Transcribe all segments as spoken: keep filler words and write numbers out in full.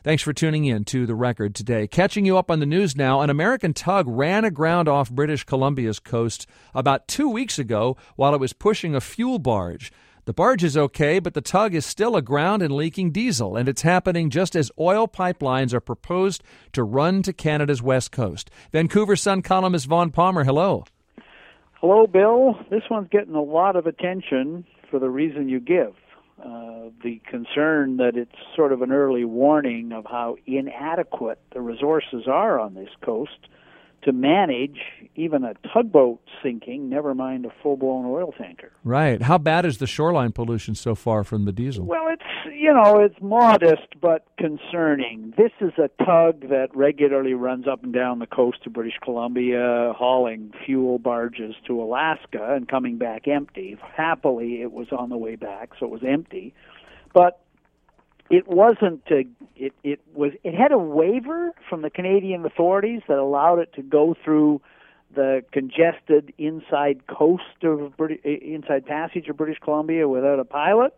Thanks for tuning in to The Record today. Catching you up on the news now, an American tug ran aground off British Columbia's coast about two weeks ago while it was pushing a fuel barge. The barge is okay, but the tug is still aground and leaking diesel, and it's happening just as oil pipelines are proposed to run to Canada's west coast. Vancouver Sun columnist Vaughn Palmer, hello. Hello, Bill. This one's getting a lot of attention for the reason you give. Uh, the concern that it's sort of an early warning of how inadequate the resources are on this coast to manage even a tugboat sinking, never mind a full-blown oil tanker. Right. How bad is the shoreline pollution so far from the diesel? Well, it's, you know, it's modest but concerning. This is a tug that regularly runs up and down the coast of British Columbia, hauling fuel barges to Alaska and coming back empty. Happily, it was on the way back, so it was empty. But It wasn't. A, it it was. It had a waiver from the Canadian authorities that allowed it to go through the congested inside coast of British, inside passage of British Columbia without a pilot,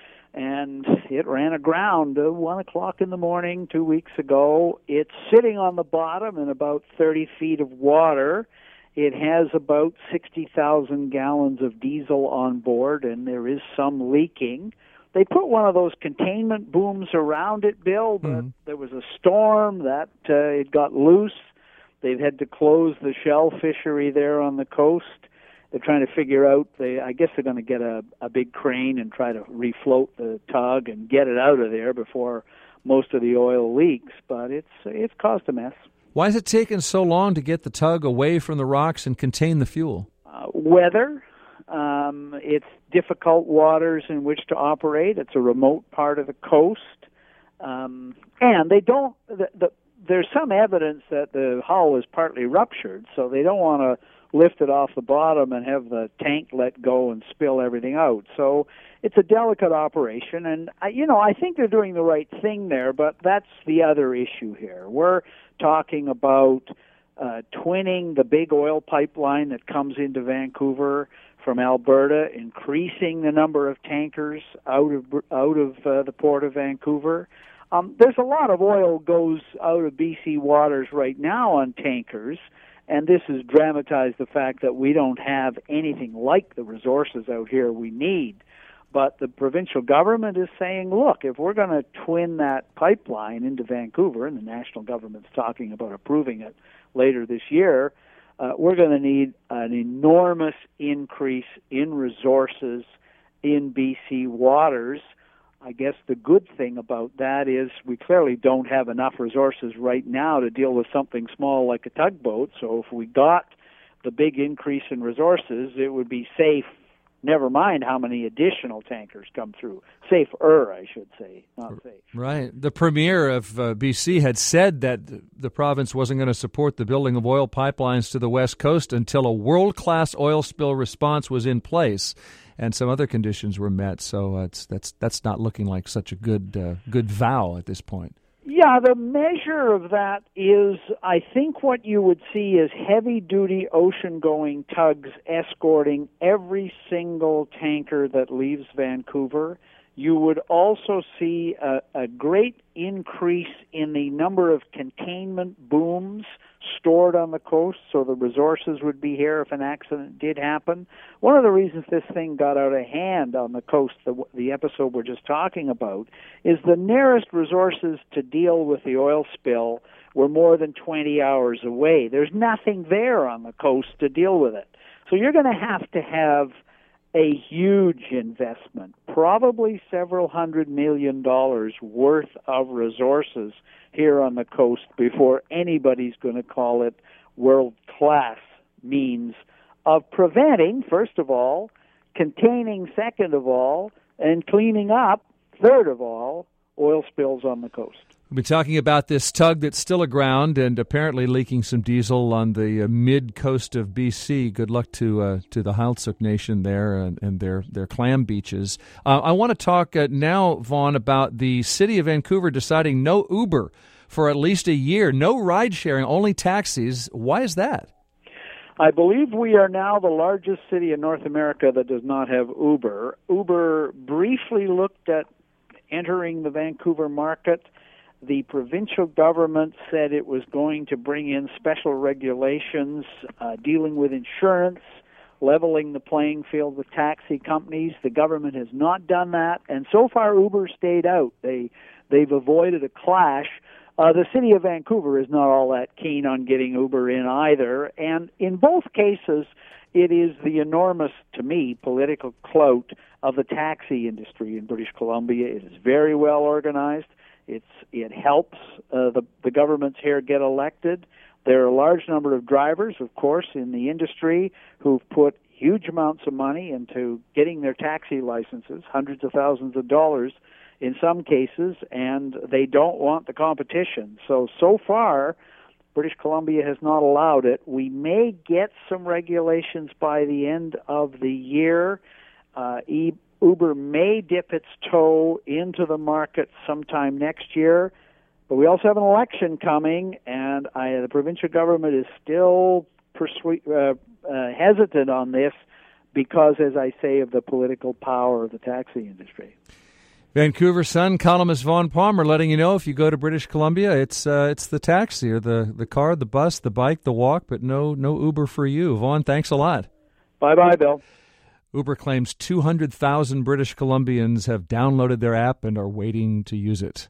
and it ran aground at one o'clock in the morning two weeks ago. It's sitting on the bottom in about thirty feet of water. It has about sixty thousand gallons of diesel on board, and there is some leaking. They put one of those containment booms around it, Bill, but mm-hmm. there was a storm that uh, it got loose. They've had to close the shell fishery there on the coast. They're trying to figure out, they, I guess they're going to get a, a big crane and try to refloat the tug and get it out of there before most of the oil leaks, but it's it's caused a mess. Why has it taken so long to get the tug away from the rocks and contain the fuel? Uh, weather. Um, it's difficult waters in which to operate. It's a remote part of the coast. Um, and they don't, the, the, there's some evidence that the hull is partly ruptured, so they don't want to lift it off the bottom and have the tank let go and spill everything out. So it's a delicate operation, and, I, you know, I think they're doing the right thing there, but that's the other issue here. We're talking about uh, twinning the big oil pipeline that comes into Vancouver from Alberta, increasing the number of tankers out of out of uh, the port of Vancouver. Um, there's a lot of oil goes out of B C waters right now on tankers, and this has dramatized the fact that we don't have anything like the resources out here we need. But the provincial government is saying, look, if we're going to twin that pipeline into Vancouver, and the national government's talking about approving it later this year, Uh, we're going to need an enormous increase in resources in B C waters. I guess the good thing about that is we clearly don't have enough resources right now to deal with something small like a tugboat. So if we got the big increase in resources, it would be safe. Never mind how many additional tankers come through. Safer, I should say, not safe. Right. The premier of uh, B C had said that the province wasn't going to support the building of oil pipelines to the west coast until a world-class oil spill response was in place and some other conditions were met. So uh, it's, that's that's not looking like such a good uh, good vow at this point. Yeah, the measure of that is, I think what you would see is heavy-duty ocean-going tugs escorting every single tanker that leaves Vancouver. You would also see a, a great increase in the number of containment booms stored on the coast, so the resources would be here if an accident did happen. One of the reasons this thing got out of hand on the coast, the, the episode we're just talking about, is the nearest resources to deal with the oil spill were more than twenty hours away. There's nothing there on the coast to deal with it. So you're going to have to have a huge investment, probably several hundred million dollars worth of resources here on the coast before anybody's going to call it world-class means of preventing, first of all, containing, second of all, and cleaning up, third of all, oil spills on the coast. We've been talking about this tug that's still aground and apparently leaking some diesel on the uh, mid-coast of B C. Good luck to uh, to the Heiltsuk Nation there and, and their, their clam beaches. Uh, I want to talk uh, now, Vaughn, about the city of Vancouver deciding no Uber for at least a year, no ride-sharing, only taxis. Why is that? I believe we are now the largest city in North America that does not have Uber. Uber briefly looked at entering the Vancouver market. The provincial government said it was going to bring in special regulations uh, dealing with insurance, leveling the playing field with taxi companies. The government has not done that, and so far Uber stayed out. They, they've avoided a clash. Uh, the city of Vancouver is not all that keen on getting Uber in either, and in both cases, it is the enormous, to me, political clout of the taxi industry in British Columbia. It is very well organized. It's, it helps uh, the, the governments here get elected. There are a large number of drivers, of course, in the industry who've put huge amounts of money into getting their taxi licenses, hundreds of thousands of dollars in some cases, and they don't want the competition. So, so far, British Columbia has not allowed it. We may get some regulations by the end of the year. Uh, e- Uber may dip its toe into the market sometime next year, but we also have an election coming, and I, the provincial government is still persu- uh, uh, hesitant on this because, as I say, of the political power of the taxi industry. Vancouver Sun columnist Vaughn Palmer letting you know if you go to British Columbia, it's uh, it's the taxi or the, the car, the bus, the bike, the walk, but no no Uber for you. Vaughn, thanks a lot. Bye-bye, Bill. Uber claims two hundred thousand British Columbians have downloaded their app and are waiting to use it.